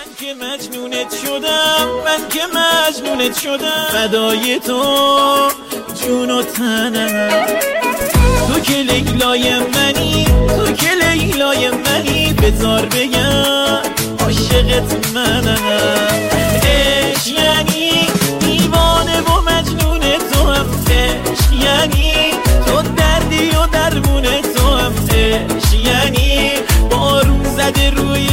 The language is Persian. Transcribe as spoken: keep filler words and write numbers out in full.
که مجنونت شدم، من که مجنونت شدم، فدای تو جون و تنم. تو که لیلای منی، تو که لیلای منی، بذار بگم عاشقت منم. عشق یعنی دیوانه و مجنون تو هم، عشق یعنی تو دردی و درمون تو هم، عشق یعنی بارون زده روی